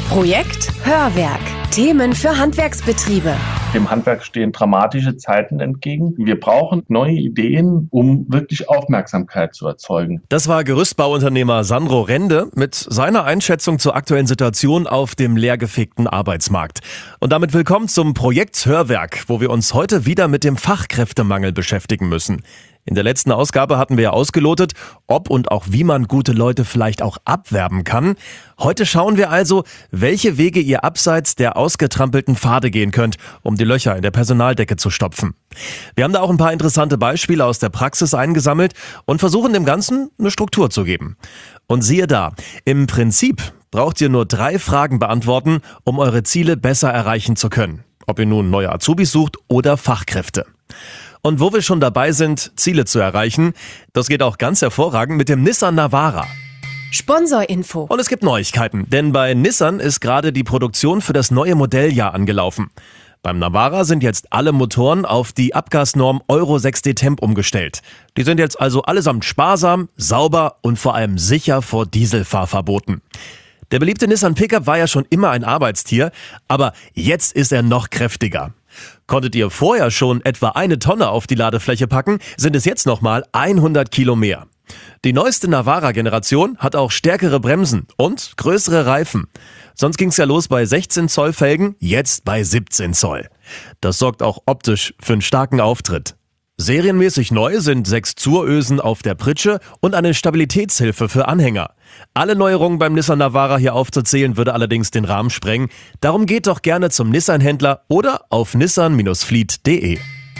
Projekt Hörwerk. Themen für Handwerksbetriebe. Dem Handwerk stehen dramatische Zeiten entgegen. Wir brauchen neue Ideen, um wirklich Aufmerksamkeit zu erzeugen. Das war Gerüstbauunternehmer Sandro Rende mit seiner Einschätzung zur aktuellen Situation auf dem leergefegten Arbeitsmarkt. Und damit willkommen zum Projekt Hörwerk, wo wir uns heute wieder mit dem Fachkräftemangel beschäftigen müssen. In der letzten Ausgabe hatten wir ja ausgelotet, ob und auch wie man gute Leute vielleicht auch abwerben kann. Heute schauen wir also, welche Wege ihr abseits der ausgetrampelten Pfade gehen könnt, um die Löcher in der Personaldecke zu stopfen. Wir haben da auch ein paar interessante Beispiele aus der Praxis eingesammelt und versuchen dem Ganzen eine Struktur zu geben. Und siehe da, im Prinzip braucht ihr nur 3 Fragen beantworten, um eure Ziele besser erreichen zu können. Ob ihr nun neue Azubis sucht oder Fachkräfte. Und wo wir schon dabei sind, Ziele zu erreichen, das geht auch ganz hervorragend mit dem Nissan Navara. Sponsorinfo. Und es gibt Neuigkeiten, denn bei Nissan ist gerade die Produktion für das neue Modelljahr angelaufen. Beim Navara sind jetzt alle Motoren auf die Abgasnorm Euro 6D Temp umgestellt. Die sind jetzt also allesamt sparsam, sauber und vor allem sicher vor Dieselfahrverboten. Der beliebte Nissan Pickup war ja schon immer ein Arbeitstier, aber jetzt ist er noch kräftiger. Konntet ihr vorher schon etwa 1 Tonne auf die Ladefläche packen, sind es jetzt nochmal 100 Kilo mehr. Die neueste Navara-Generation hat auch stärkere Bremsen und größere Reifen. Sonst ging's ja los bei 16 Zoll Felgen, jetzt bei 17 Zoll. Das sorgt auch optisch für einen starken Auftritt. Serienmäßig neu sind 6 Zurösen auf der Pritsche und eine Stabilitätshilfe für Anhänger. Alle Neuerungen beim Nissan Navara hier aufzuzählen, würde allerdings den Rahmen sprengen. Darum geht doch gerne zum Nissan-Händler oder auf nissan-fleet.de.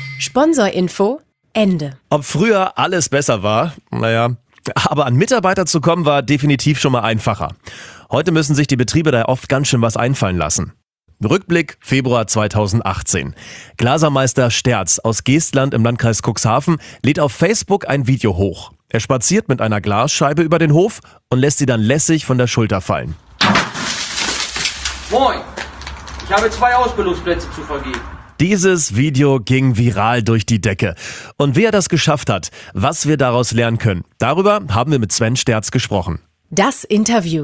Sponsorinfo Ende. Ob früher alles besser war? Naja, aber an Mitarbeiter zu kommen war definitiv schon mal einfacher. Heute müssen sich die Betriebe da oft ganz schön was einfallen lassen. Rückblick Februar 2018. Glasermeister Sterz aus Geestland im Landkreis Cuxhaven lädt auf Facebook ein Video hoch. Er spaziert mit einer Glasscheibe über den Hof und lässt sie dann lässig von der Schulter fallen. Moin, ich habe 2 Ausbildungsplätze zu vergeben. Dieses Video ging viral durch die Decke. Und wie er das geschafft hat, was wir daraus lernen können, darüber haben wir mit Sven Sterz gesprochen. Das Interview.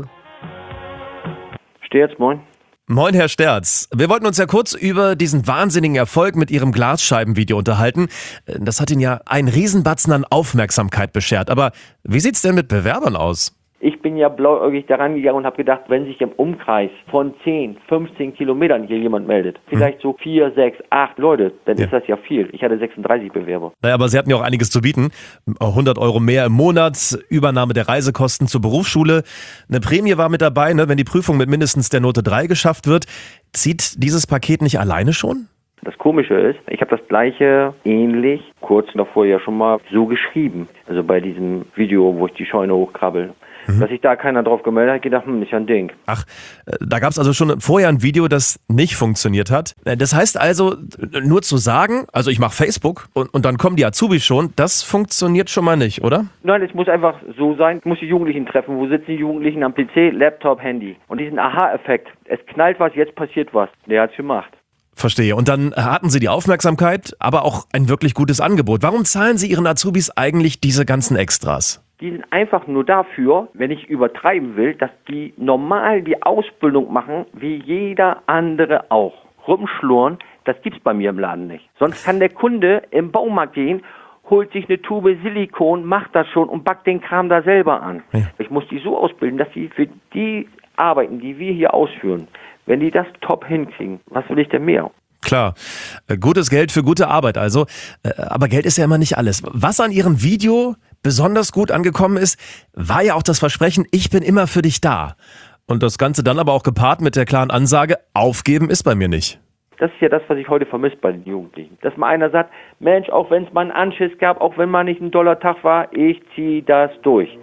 Sterz, moin. Moin, Herr Sterz. Wir wollten uns ja kurz über diesen wahnsinnigen Erfolg mit Ihrem Glasscheibenvideo unterhalten. Das hat Ihnen ja einen Riesenbatzen an Aufmerksamkeit beschert. Aber wie sieht's denn mit Bewerbern aus? Ich bin ja blauäugig daran gegangen und habe gedacht, wenn sich im Umkreis von 10, 15 Kilometern hier jemand meldet, vielleicht so 4, 6, 8 Leute, dann ist das ja viel. Ich hatte 36 Bewerber. Naja, aber Sie hatten ja auch einiges zu bieten. 100 € mehr im Monat, Übernahme der Reisekosten zur Berufsschule. Eine Prämie war mit dabei, ne, wenn die Prüfung mit mindestens der Note 3 geschafft wird. Zieht dieses Paket nicht alleine schon? Das Komische ist, ich habe das Gleiche ähnlich kurz davor ja schon mal so geschrieben. Also bei diesem Video, wo ich die Scheune hochkrabbel. Dass sich da keiner drauf gemeldet hat, gedacht, ist ja ein Ding. Ach, da gab es also schon vorher ein Video, das nicht funktioniert hat. Das heißt also, nur zu sagen, also ich mache Facebook und dann kommen die Azubis schon, das funktioniert schon mal nicht, oder? Nein, es muss einfach so sein, ich muss die Jugendlichen treffen. Wo sitzen die Jugendlichen? Am PC, Laptop, Handy. Und diesen Aha-Effekt, es knallt was, jetzt passiert was, der hat's gemacht. Verstehe. Und dann hatten Sie die Aufmerksamkeit, aber auch ein wirklich gutes Angebot. Warum zahlen Sie Ihren Azubis eigentlich diese ganzen Extras? Die sind einfach nur dafür, wenn ich übertreiben will, dass die normal die Ausbildung machen, wie jeder andere auch. Rumschlurren, das gibt's bei mir im Laden nicht. Sonst kann der Kunde im Baumarkt gehen, holt sich eine Tube Silikon, macht das schon und backt den Kram da selber an. Ja. Ich muss die so ausbilden, dass sie für die Arbeiten, die wir hier ausführen, wenn die das top hinkriegen, was will ich denn mehr? Klar, gutes Geld für gute Arbeit also. Aber Geld ist ja immer nicht alles. Was an Ihrem Video besonders gut angekommen ist, war ja auch das Versprechen, ich bin immer für dich da. Und das Ganze dann aber auch gepaart mit der klaren Ansage, aufgeben ist bei mir nicht. Das ist ja das, was ich heute vermisse bei den Jugendlichen. Dass mal einer sagt, Mensch, auch wenn es mal einen Anschiss gab, auch wenn mal nicht ein doller Tag war, ich ziehe das durch.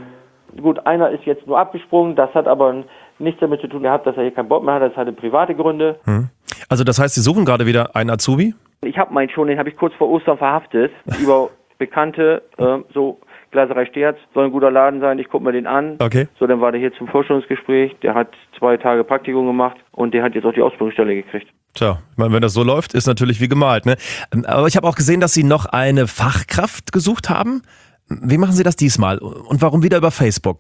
Gut, einer ist jetzt nur abgesprungen, das hat aber nichts damit zu tun gehabt, dass er hier keinen Bock mehr hat, das hatte private Gründe. Also das heißt, Sie suchen gerade wieder einen Azubi? Ich habe meinen schon, den habe ich kurz vor Ostern verhaftet, über Bekannte, so Glaserei Sterz, soll ein guter Laden sein, ich gucke mir den an. Okay. So, dann war der hier zum Vorstellungsgespräch, der hat 2 Tage Praktikum gemacht und der hat jetzt auch die Ausbildungsstelle gekriegt. Tja, ich meine, wenn das so läuft, ist natürlich wie gemalt, ne? Aber ich habe auch gesehen, dass Sie noch eine Fachkraft gesucht haben. Wie machen Sie das diesmal und warum wieder über Facebook?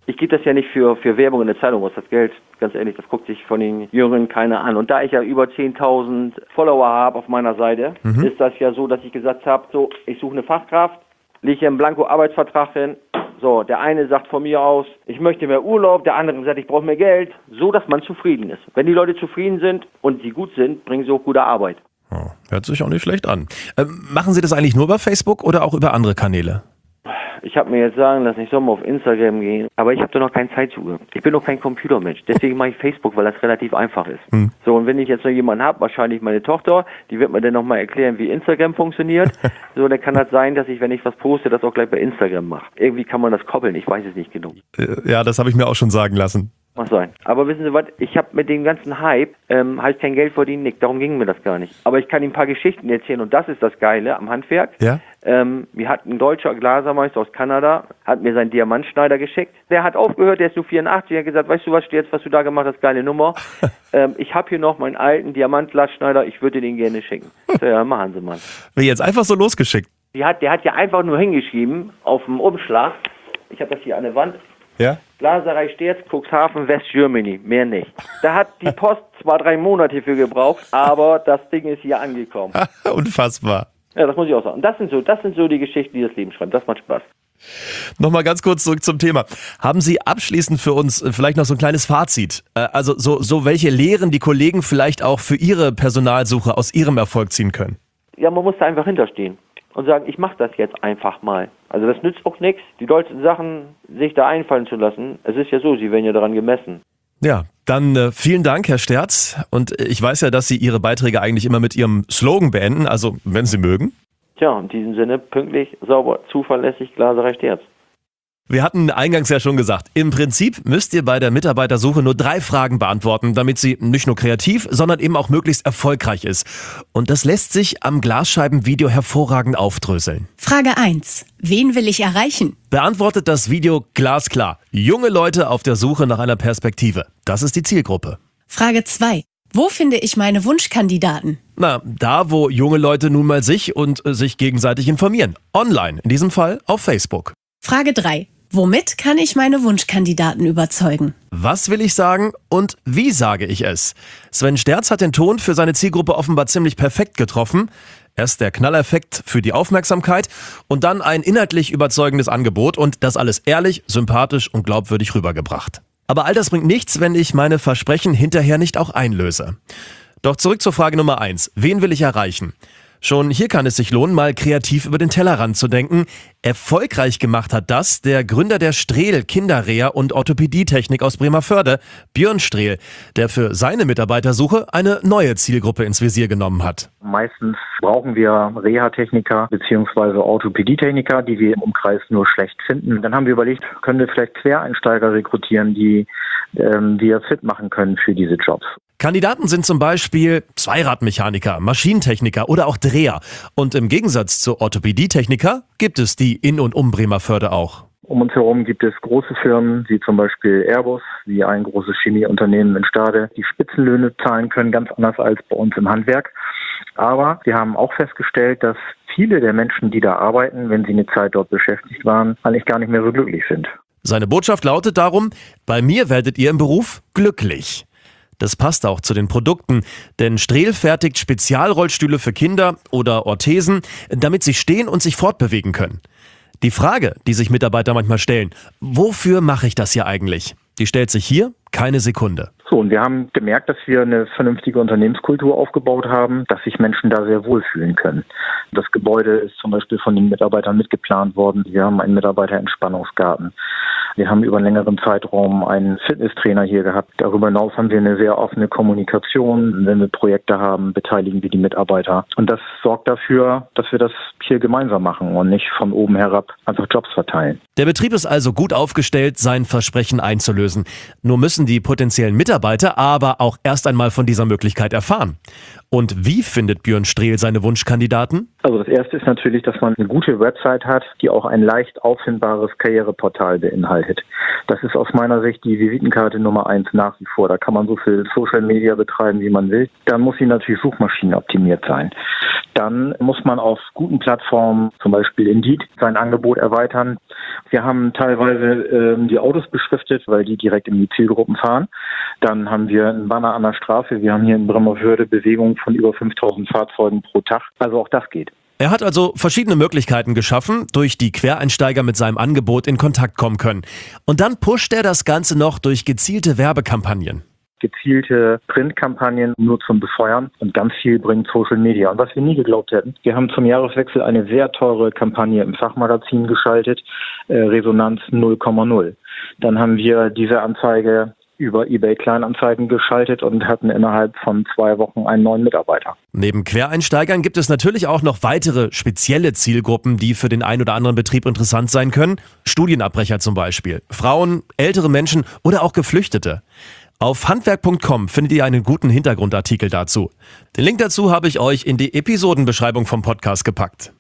Ich gebe das ja nicht für Werbung in der Zeitung aus. Das Geld, ganz ehrlich, das guckt sich von den Jüngeren keiner an. Und da ich ja über 10.000 Follower habe auf meiner Seite, ist das ja so, dass ich gesagt habe, so, ich suche eine Fachkraft, lege hier einen Blanko-Arbeitsvertrag hin. So, der eine sagt von mir aus, ich möchte mehr Urlaub, der andere sagt, ich brauche mehr Geld, so dass man zufrieden ist. Wenn die Leute zufrieden sind und sie gut sind, bringen sie auch gute Arbeit. Oh, hört sich auch nicht schlecht an. Machen Sie das eigentlich nur über Facebook oder auch über andere Kanäle? Ich habe mir jetzt sagen lassen, ich soll mal auf Instagram gehen, aber ich habe da noch keinen Zeitzugang. Ich bin noch kein Computermensch, deswegen mache ich Facebook, weil das relativ einfach ist. So, und wenn ich jetzt noch jemanden habe, wahrscheinlich meine Tochter, die wird mir dann nochmal erklären, wie Instagram funktioniert. So, dann kann das sein, dass ich, wenn ich was poste, das auch gleich bei Instagram mache. Irgendwie kann man das koppeln, ich weiß es nicht genau. Ja, das habe ich mir auch schon sagen lassen. Mag sein. Aber wissen Sie was, ich habe mit dem ganzen Hype halt kein Geld verdienen, Nick, darum ging mir das gar nicht. Aber ich kann Ihnen ein paar Geschichten erzählen und das ist das Geile am Handwerk. Ja? Mir hat ein deutscher Glasermeister aus Kanada, hat mir seinen Diamantschneider geschickt. Der hat aufgehört, der ist nur 84, er hat gesagt, weißt du was, jetzt, was du da gemacht hast, geile Nummer. Ich habe hier noch meinen alten Diamantglasschneider, ich würde den gerne schicken. So, ja, machen Sie mal. Wie jetzt einfach so losgeschickt? Der hat ja einfach nur hingeschrieben auf dem Umschlag, ich habe das hier an der Wand, ja? Glaserei Sterz, Cuxhaven, West Germany, mehr nicht. Da hat die Post zwar 3 Monate für gebraucht, aber das Ding ist hier angekommen. Unfassbar. Ja, das muss ich auch sagen. Das sind so die Geschichten, die das Leben schreibt. Das macht Spaß. Nochmal ganz kurz zurück zum Thema. Haben Sie abschließend für uns vielleicht noch so ein kleines Fazit? Also so welche Lehren die Kollegen vielleicht auch für ihre Personalsuche aus ihrem Erfolg ziehen können? Ja, man muss da einfach hinterstehen und sagen, ich mache das jetzt einfach mal. Also das nützt auch nichts, die dollsten Sachen sich da einfallen zu lassen. Es ist ja so, sie werden ja daran gemessen. Ja, dann vielen Dank, Herr Sterz. Und ich weiß ja, dass Sie Ihre Beiträge eigentlich immer mit Ihrem Slogan beenden, also wenn Sie mögen. Tja, in diesem Sinne, pünktlich, sauber, zuverlässig, Glaserei Sterz. Wir hatten eingangs ja schon gesagt, im Prinzip müsst ihr bei der Mitarbeitersuche nur 3 Fragen beantworten, damit sie nicht nur kreativ, sondern eben auch möglichst erfolgreich ist. Und das lässt sich am Glasscheibenvideo hervorragend aufdröseln. Frage 1. Wen will ich erreichen? Beantwortet das Video glasklar. Junge Leute auf der Suche nach einer Perspektive. Das ist die Zielgruppe. Frage 2. Wo finde ich meine Wunschkandidaten? Na, da wo junge Leute nun mal sich gegenseitig informieren. Online, in diesem Fall auf Facebook. Frage 3. Womit kann ich meine Wunschkandidaten überzeugen? Was will ich sagen und wie sage ich es? Sven Sterz hat den Ton für seine Zielgruppe offenbar ziemlich perfekt getroffen. Erst der Knallereffekt für die Aufmerksamkeit und dann ein inhaltlich überzeugendes Angebot und das alles ehrlich, sympathisch und glaubwürdig rübergebracht. Aber all das bringt nichts, wenn ich meine Versprechen hinterher nicht auch einlöse. Doch zurück zur Frage Nummer 1. Wen will ich erreichen? Schon hier kann es sich lohnen, mal kreativ über den Tellerrand zu denken. Erfolgreich gemacht hat das der Gründer der Strehl Kinderreha und Orthopädietechnik aus Bremervörde, Björn Strehl, der für seine Mitarbeitersuche eine neue Zielgruppe ins Visier genommen hat. Meistens brauchen wir Reha-Techniker bzw. Orthopädietechniker, die wir im Umkreis nur schlecht finden. Dann haben wir überlegt, können wir vielleicht Quereinsteiger rekrutieren, die wir fit machen können für diese Jobs. Kandidaten sind zum Beispiel Zweiradmechaniker, Maschinentechniker oder auch Dreher. Und im Gegensatz zu Orthopädietechniker gibt es die in und um Bremervörde auch. Um uns herum gibt es große Firmen, wie zum Beispiel Airbus, wie ein großes Chemieunternehmen in Stade, die Spitzenlöhne zahlen können, ganz anders als bei uns im Handwerk. Aber wir haben auch festgestellt, dass viele der Menschen, die da arbeiten, wenn sie eine Zeit dort beschäftigt waren, eigentlich gar nicht mehr so glücklich sind. Seine Botschaft lautet darum, bei mir werdet ihr im Beruf glücklich. Das passt auch zu den Produkten, denn Strehl fertigt Spezialrollstühle für Kinder oder Orthesen, damit sie stehen und sich fortbewegen können. Die Frage, die sich Mitarbeiter manchmal stellen, wofür mache ich das hier eigentlich? Die stellt sich hier keine Sekunde. So, und wir haben gemerkt, dass wir eine vernünftige Unternehmenskultur aufgebaut haben, dass sich Menschen da sehr wohlfühlen können. Das Gebäude ist zum Beispiel von den Mitarbeitern mitgeplant worden. Wir haben einen Mitarbeiterentspannungsgarten. Wir haben über einen längeren Zeitraum einen Fitnesstrainer hier gehabt. Darüber hinaus haben wir eine sehr offene Kommunikation. Wenn wir Projekte haben, beteiligen wir die Mitarbeiter. Und das sorgt dafür, dass wir das hier gemeinsam machen und nicht von oben herab einfach Jobs verteilen. Der Betrieb ist also gut aufgestellt, sein Versprechen einzulösen. Nur müssen die potenziellen Mitarbeiter aber auch erst einmal von dieser Möglichkeit erfahren. Und wie findet Björn Strehl seine Wunschkandidaten? Also das Erste ist natürlich, dass man eine gute Website hat, die auch ein leicht auffindbares Karriereportal beinhaltet. Das ist aus meiner Sicht die Visitenkarte Nummer 1 nach wie vor. Da kann man so viel Social Media betreiben, wie man will. Dann muss sie natürlich suchmaschinenoptimiert sein. dann muss man auf guten Plattformen, zum Beispiel Indeed, sein Angebot erweitern. Wir haben teilweise die Autos beschriftet, weil die direkt in die Zielgruppen fahren. Dann haben wir einen Banner an der Straße. Wir haben hier in Bremervörde Bewegungen von über 5000 Fahrzeugen pro Tag. Also auch das geht. Er hat also verschiedene Möglichkeiten geschaffen, durch die Quereinsteiger mit seinem Angebot in Kontakt kommen können. Und dann pusht er das Ganze noch durch gezielte Werbekampagnen. Gezielte Printkampagnen nur zum Befeuern und ganz viel bringt Social Media. Und was wir nie geglaubt hätten, wir haben zum Jahreswechsel eine sehr teure Kampagne im Fachmagazin geschaltet, Resonanz 0,0. Dann haben wir diese Anzeige über eBay Kleinanzeigen geschaltet und hatten innerhalb von 2 Wochen einen neuen Mitarbeiter. Neben Quereinsteigern gibt es natürlich auch noch weitere spezielle Zielgruppen, die für den ein oder anderen Betrieb interessant sein können. Studienabbrecher zum Beispiel, Frauen, ältere Menschen oder auch Geflüchtete. Auf handwerk.com findet ihr einen guten Hintergrundartikel dazu. Den Link dazu habe ich euch in die Episodenbeschreibung vom Podcast gepackt.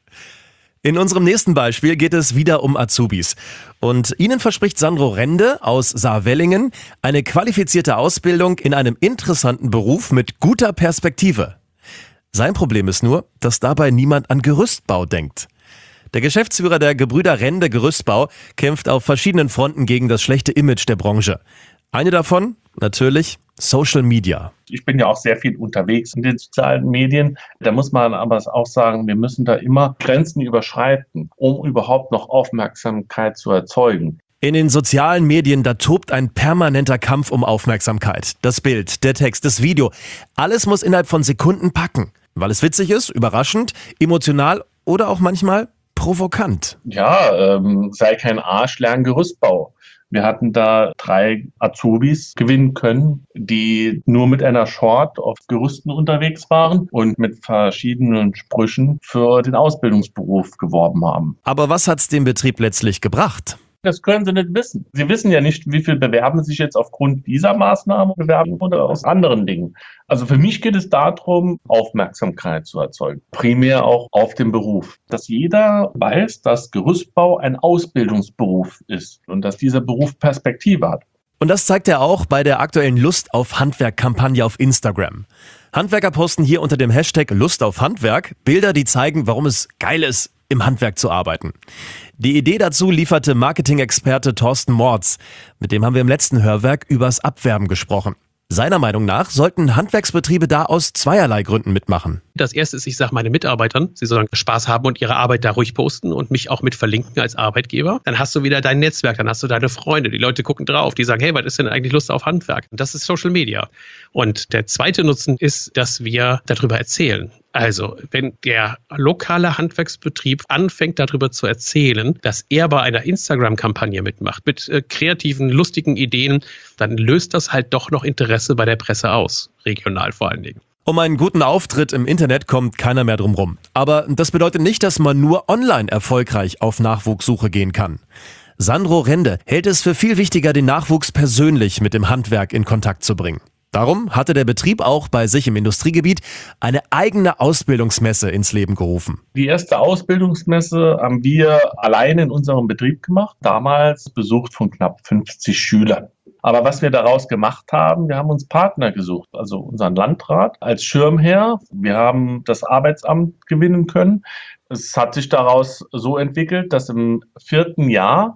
In unserem nächsten Beispiel geht es wieder um Azubis. Und ihnen verspricht Sandro Rende aus Saarwellingen eine qualifizierte Ausbildung in einem interessanten Beruf mit guter Perspektive. Sein Problem ist nur, dass dabei niemand an Gerüstbau denkt. Der Geschäftsführer der Gebrüder Rende Gerüstbau kämpft auf verschiedenen Fronten gegen das schlechte Image der Branche. Eine davon, natürlich, Social Media. Ich bin ja auch sehr viel unterwegs in den sozialen Medien. Da muss man aber auch sagen, wir müssen da immer Grenzen überschreiten, um überhaupt noch Aufmerksamkeit zu erzeugen. In den sozialen Medien, da tobt ein permanenter Kampf um Aufmerksamkeit. Das Bild, der Text, das Video, alles muss innerhalb von Sekunden packen. Weil es witzig ist, überraschend, emotional oder auch manchmal provokant. Ja, sei kein Arsch, lern Gerüstbau. Wir hatten da 3 Azubis gewinnen können, die nur mit einer Short auf Gerüsten unterwegs waren und mit verschiedenen Sprüchen für den Ausbildungsberuf geworben haben. Aber was hat's dem Betrieb letztlich gebracht? Das können sie nicht wissen. Sie wissen ja nicht, wie viel bewerben sich jetzt aufgrund dieser Maßnahme bewerben oder aus anderen Dingen. Also für mich geht es darum, Aufmerksamkeit zu erzeugen. Primär auch auf den Beruf. Dass jeder weiß, dass Gerüstbau ein Ausbildungsberuf ist und dass dieser Beruf Perspektive hat. Und das zeigt er auch bei der aktuellen Lust auf Handwerk-Kampagne auf Instagram. Handwerker posten hier unter dem Hashtag Lust auf Handwerk Bilder, die zeigen, warum es geil ist, im Handwerk zu arbeiten. Die Idee dazu lieferte Marketing-Experte Thorsten Morz. Mit dem haben wir im letzten Hörwerk übers Abwerben gesprochen. Seiner Meinung nach sollten Handwerksbetriebe da aus zweierlei Gründen mitmachen. Das erste ist, ich sage meinen Mitarbeitern, sie sollen Spaß haben und ihre Arbeit da ruhig posten und mich auch mit verlinken als Arbeitgeber. Dann hast du wieder dein Netzwerk, dann hast du deine Freunde, die Leute gucken drauf, die sagen, hey, was ist denn eigentlich Lust auf Handwerk? Und das ist Social Media. Und der zweite Nutzen ist, dass wir darüber erzählen. Also, wenn der lokale Handwerksbetrieb anfängt, darüber zu erzählen, dass er bei einer Instagram-Kampagne mitmacht, mit kreativen, lustigen Ideen, dann löst das halt doch noch Interesse bei der Presse aus, regional vor allen Dingen. Um einen guten Auftritt im Internet kommt keiner mehr drum rum. Aber das bedeutet nicht, dass man nur online erfolgreich auf Nachwuchssuche gehen kann. Sandro Rende hält es für viel wichtiger, den Nachwuchs persönlich mit dem Handwerk in Kontakt zu bringen. Darum hatte der Betrieb auch bei sich im Industriegebiet eine eigene Ausbildungsmesse ins Leben gerufen. Die erste Ausbildungsmesse haben wir alleine in unserem Betrieb gemacht, damals besucht von knapp 50 Schülern. Aber was wir daraus gemacht haben, wir haben uns Partner gesucht, also unseren Landrat als Schirmherr. Wir haben das Arbeitsamt gewinnen können. Es hat sich daraus so entwickelt, dass im 4. Jahr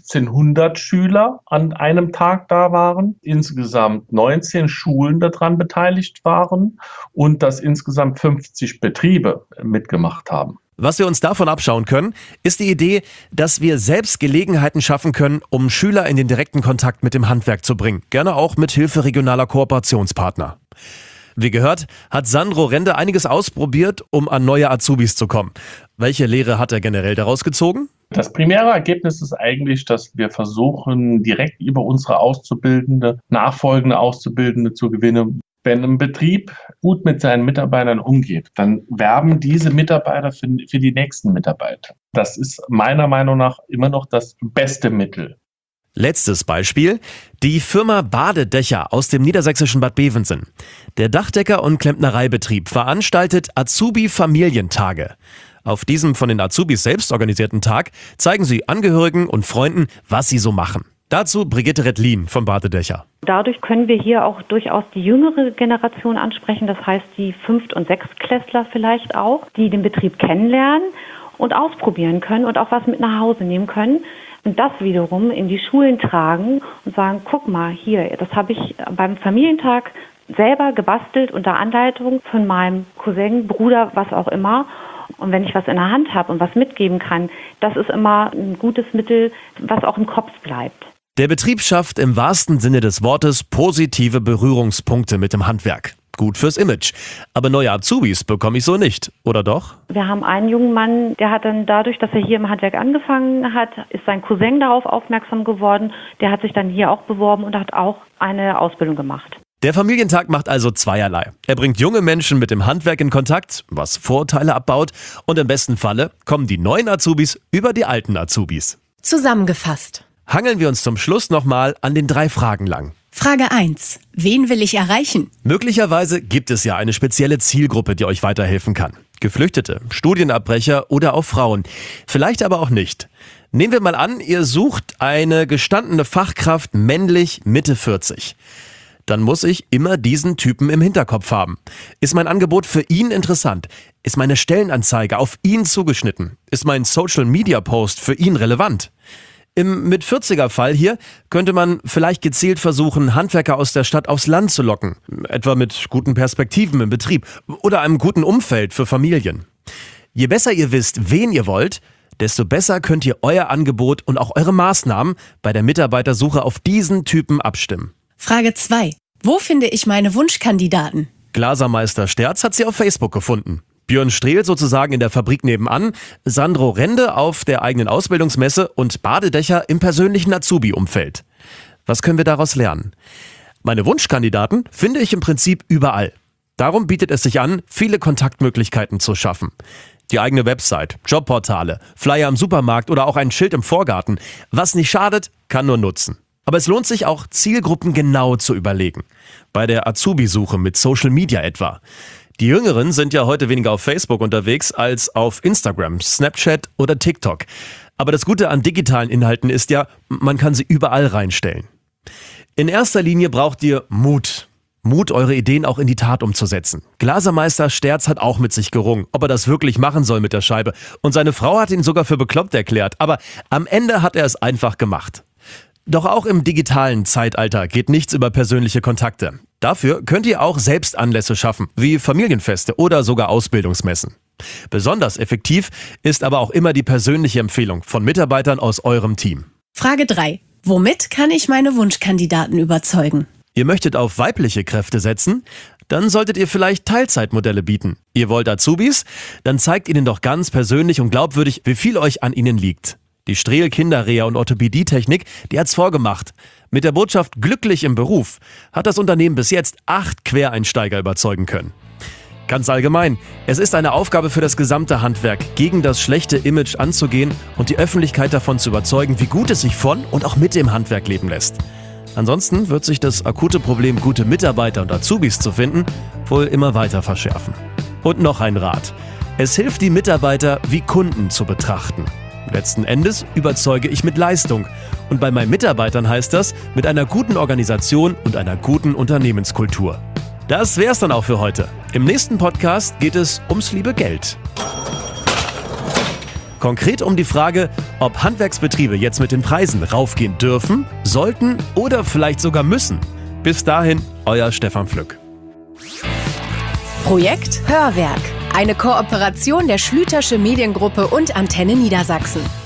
1500 Schüler an einem Tag da waren, insgesamt 19 Schulen daran beteiligt waren und dass insgesamt 50 Betriebe mitgemacht haben. Was wir uns davon abschauen können, ist die Idee, dass wir selbst Gelegenheiten schaffen können, um Schüler in den direkten Kontakt mit dem Handwerk zu bringen. Gerne auch mit Hilfe regionaler Kooperationspartner. Wie gehört, hat Sandro Rende einiges ausprobiert, um an neue Azubis zu kommen. Welche Lehre hat er generell daraus gezogen? Das primäre Ergebnis ist eigentlich, dass wir versuchen, direkt über unsere Auszubildende, nachfolgende Auszubildende zu gewinnen. Wenn ein Betrieb gut mit seinen Mitarbeitern umgeht, dann werben diese Mitarbeiter für die nächsten Mitarbeiter. Das ist meiner Meinung nach immer noch das beste Mittel. Letztes Beispiel, die Firma Badedächer aus dem niedersächsischen Bad Bevensen. Der Dachdecker- und Klempnereibetrieb veranstaltet Azubi-Familientage. Auf diesem von den Azubis selbst organisierten Tag zeigen sie Angehörigen und Freunden, was sie so machen. Dazu Brigitte Rettlin vom Badedächer. Dadurch können wir hier auch durchaus die jüngere Generation ansprechen, das heißt die 5- und 6-Klässler vielleicht auch, die den Betrieb kennenlernen und ausprobieren können und auch was mit nach Hause nehmen können und das wiederum in die Schulen tragen und sagen, guck mal hier, das habe ich beim Familientag selber gebastelt unter Anleitung von meinem Cousin, Bruder, was auch immer. Und wenn ich was in der Hand habe und was mitgeben kann, das ist immer ein gutes Mittel, was auch im Kopf bleibt. Der Betrieb schafft im wahrsten Sinne des Wortes positive Berührungspunkte mit dem Handwerk. Gut fürs Image. Aber neue Azubis bekomme ich so nicht, oder doch? Wir haben einen jungen Mann, der hat dann dadurch, dass er hier im Handwerk angefangen hat, ist sein Cousin darauf aufmerksam geworden. Der hat sich dann hier auch beworben und hat auch eine Ausbildung gemacht. Der Familientag macht also zweierlei. Er bringt junge Menschen mit dem Handwerk in Kontakt, was Vorurteile abbaut, und im besten Falle kommen die neuen Azubis über die alten Azubis. Zusammengefasst. Hangeln wir uns zum Schluss nochmal an den 3 Fragen lang. Frage 1. Wen will ich erreichen? Möglicherweise gibt es ja eine spezielle Zielgruppe, die euch weiterhelfen kann. Geflüchtete, Studienabbrecher oder auch Frauen. Vielleicht aber auch nicht. Nehmen wir mal an, ihr sucht eine gestandene Fachkraft, männlich, Mitte 40. Dann muss ich immer diesen Typen im Hinterkopf haben. Ist mein Angebot für ihn interessant? Ist meine Stellenanzeige auf ihn zugeschnitten? Ist mein Social-Media-Post für ihn relevant? Im Mit-40er-Fall hier könnte man vielleicht gezielt versuchen, Handwerker aus der Stadt aufs Land zu locken. Etwa mit guten Perspektiven im Betrieb oder einem guten Umfeld für Familien. Je besser ihr wisst, wen ihr wollt, desto besser könnt ihr euer Angebot und auch eure Maßnahmen bei der Mitarbeitersuche auf diesen Typen abstimmen. Frage 2. Wo finde ich meine Wunschkandidaten? Glasermeister Sterz hat sie auf Facebook gefunden. Björn Strehl sozusagen in der Fabrik nebenan, Sandro Rende auf der eigenen Ausbildungsmesse und Badedächer im persönlichen Azubi-Umfeld. Was können wir daraus lernen? Meine Wunschkandidaten finde ich im Prinzip überall. Darum bietet es sich an, viele Kontaktmöglichkeiten zu schaffen. Die eigene Website, Jobportale, Flyer im Supermarkt oder auch ein Schild im Vorgarten. Was nicht schadet, kann nur nutzen. Aber es lohnt sich auch, Zielgruppen genau zu überlegen. Bei der Azubi-Suche mit Social Media etwa. Die Jüngeren sind ja heute weniger auf Facebook unterwegs als auf Instagram, Snapchat oder TikTok. Aber das Gute an digitalen Inhalten ist ja, man kann sie überall reinstellen. In erster Linie braucht ihr Mut. Mut, eure Ideen auch in die Tat umzusetzen. Glasermeister Sterz hat auch mit sich gerungen, ob er das wirklich machen soll mit der Scheibe. Und seine Frau hat ihn sogar für bekloppt erklärt. Aber am Ende hat er es einfach gemacht. Doch auch im digitalen Zeitalter geht nichts über persönliche Kontakte. Dafür könnt ihr auch selbst Anlässe schaffen, wie Familienfeste oder sogar Ausbildungsmessen. Besonders effektiv ist aber auch immer die persönliche Empfehlung von Mitarbeitern aus eurem Team. Frage 3. Womit kann ich meine Wunschkandidaten überzeugen? Ihr möchtet auf weibliche Kräfte setzen? Dann solltet ihr vielleicht Teilzeitmodelle bieten. Ihr wollt Azubis? Dann zeigt ihnen doch ganz persönlich und glaubwürdig, wie viel euch an ihnen liegt. Die Strehl Kinderreha und Orthopädietechnik, die hat's vorgemacht. Mit der Botschaft glücklich im Beruf hat das Unternehmen bis jetzt 8 Quereinsteiger überzeugen können. Ganz allgemein, es ist eine Aufgabe für das gesamte Handwerk, gegen das schlechte Image anzugehen und die Öffentlichkeit davon zu überzeugen, wie gut es sich von und auch mit dem Handwerk leben lässt. Ansonsten wird sich das akute Problem, gute Mitarbeiter und Azubis zu finden, wohl immer weiter verschärfen. Und noch ein Rat. Es hilft, die Mitarbeiter wie Kunden zu betrachten. Letzten Endes überzeuge ich mit Leistung. Und bei meinen Mitarbeitern heißt das, mit einer guten Organisation und einer guten Unternehmenskultur. Das wär's dann auch für heute. Im nächsten Podcast geht es ums liebe Geld. Konkret um die Frage, ob Handwerksbetriebe jetzt mit den Preisen raufgehen dürfen, sollten oder vielleicht sogar müssen. Bis dahin, euer Stefan Pflück. Projekt Hörwerk. Eine Kooperation der Schlütersche Mediengruppe und Antenne Niedersachsen.